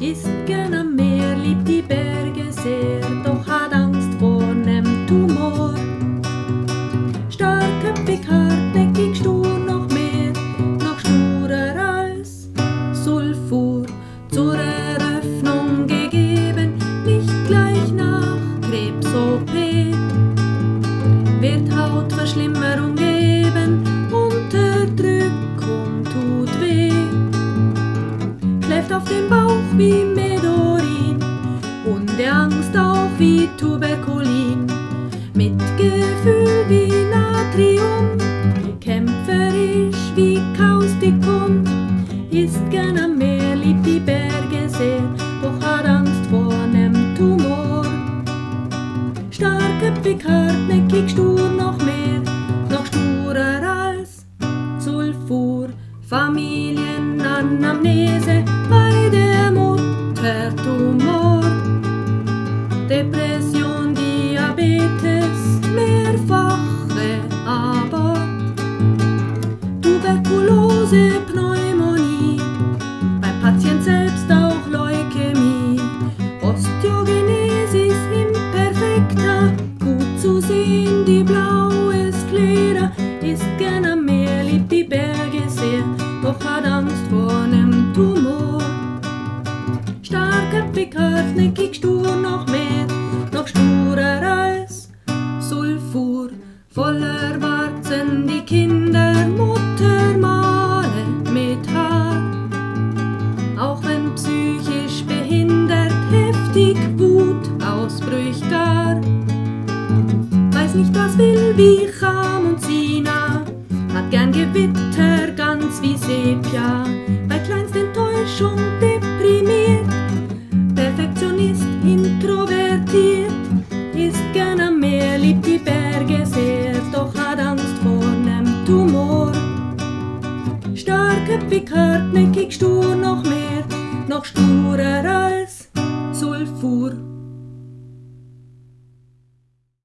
Ist gern am Meer, liebt die Berge sehr, doch hat Angst vor nem Tumor. Starkköpfig, hartnäckig, stur noch mehr, noch sturer als Sulfur. Zur Eröffnung gegeben, nicht gleich nach Krebs-OP. Wird Hautverschlimmerung geben, Unterdrückung tut weh. Schläft auf dem Bauch wie Medorin und der Angst auch wie Tuberkulin. Mit Gefühl wie Natrium, kämpferisch wie Kaustikum. Ist gern am Meer, liebt die Berge sehr, doch hat Angst vor nem Tumor. Starkköpfig, hartnäckig, stur noch mehr, noch sturer als Sulfur. Familienanamnese bei der Mutter Tumor. Depression, Diabetes, mehrfache Abort. Tuberkulose, Pneumonie, beim Patient selbst auch Leukämie. Osteogenesis imperfecta, gut zu sehen, die blaues Kleder. Ist gern am Meer, liebt die Berge sehr, doch hat Angst vor nem Tumor. Starkköpfig, hartnäckig, stur noch mehr, noch sturer als Sulfur. Voller Warzen die Kinder, Muttermale mit Haar. Auch wenn psychisch behindert, heftig Wutausbrüch gar. Weiß nicht, was will wie Cham und Sina, hat gern Gewitter, ganz wie Sepia. Bei kleinster Enttäuschung deprimiert, Perfektionist, introvertiert. Ist gern am Meer, liebt die Berge sehr, doch hat Angst vor nem Tumor. Starkköpfig, hartnäckig, stur noch mehr, noch sturer als Sulfur.